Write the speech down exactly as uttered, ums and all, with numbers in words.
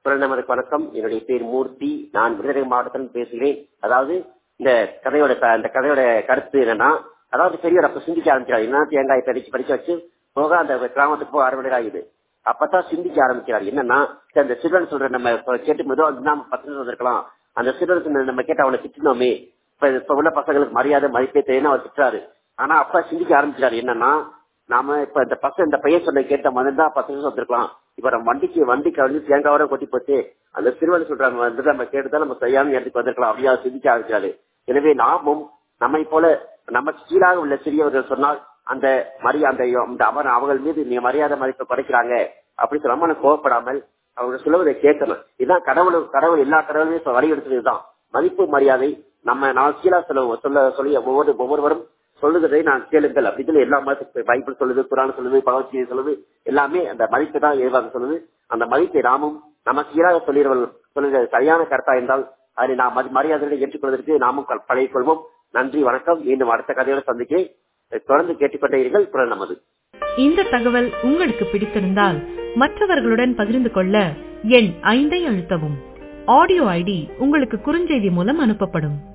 நமது வணக்கம். என்னுடைய பேர் மூர்த்தி. நான் விருதுநகர் மாவட்டத்தில் பேசுகிறேன். அதாவது இந்த கதையோட இந்த கதையோட கருத்து என்னன்னா, அதாவது பெரியவர் அப்ப சிந்திக்க ஆரம்பிக்கிறார். என்ன தேங்காய் படிச்சு படிக்க வச்சு போக அந்த கிராமத்துக்கு போக அறுவடை ஆகுது. அப்பதான் சிந்திக்க ஆரம்பிக்கிறார். என்னன்னா, இந்த சிறுவன் சொல்ற நம்ம கேட்டு மெதுவா நாம பத்து நிமிஷம் வந்திருக்கலாம். அந்த சிறுவன் நம்ம கேட்டு அவனை திட்டணுமே, இப்ப இப்ப உள்ள பசங்களுக்கு மரியாதை மதிப்பே தெரியும் அவர் திட்டுறாரு. ஆனா அப்ப சிந்திக்க ஆரம்பிச்சாரு. என்னன்னா, நாம இப்ப இந்த பசங்க இந்த பையன் சொல்ல கேட்ட மாதிரி தான் பத்து நிமிஷம் வந்திருக்கலாம். இப்ப நம்ம வண்டிக்கு வண்டிக்கு வந்து தேங்காவோட கொட்டி போச்சு. அந்த சிறுவன் சொல்றாங்க வந்து நம்ம கேட்டுதான் நம்ம சரியான இடத்துக்கு வந்திருக்கலாம் அப்படியா சிந்திக்க ஆரம்பிச்சாரு. எனவே நாமும் நம்மை போல நமக்கு கீழாக உள்ள சிறியவர்கள் சொன்னால் அந்த மரியாதை அவர் அவர்கள் மீது நீ மரியாதை மதிப்பை குறைக்கிறாங்க அப்படி சொல்லாம கோவப்படாமல் அவங்க சொல்லுவதை கேட்கணும். இதுதான் கடவுள் கடவுள் எல்லா கடவுளுமே வலியுறுத்துவதுதான் மதிப்பு மரியாதை. நம்ம நான் கீழா சொல்ல சொல்ல சொல்லி ஒவ்வொரு ஒவ்வொருவரும் சொல்லுகிறதை நான் கேளுங்கள் அப்படின்னு எல்லா மதத்துக்கு பைபிள் சொல்லுது, குரான் சொல்லுது, பகவத்கீதை சொல்லுது, எல்லாமே அந்த மதிப்பு தான் ஏவாக சொல்லுது. அந்த மதிப்பை நாமும் நமக்கு கீழாக சொல்லிடுவர்கள் சொல்லுகிற சரியான கருத்தா என்றால் அதை நாம் மரியாதையை ஏற்றுக்கொள்வதற்கு நாமும் பழகிக் கொள்வோம். நன்றி, வணக்கம். மீண்டும் அடுத்த கதையோட சந்திக்க தொடர்ந்து கேட்டுக்கொண்டீர்கள். குரல் நமது. இந்த தகவல் உங்களுக்கு பிடித்திருந்தால் மற்றவர்களுடன் பகிர்ந்து கொள்ள எண் ஐந்தை அழுத்தவும். ஆடியோ ஐடி உங்களுக்கு குறுஞ்செய்தி மூலம் அனுப்பப்படும்.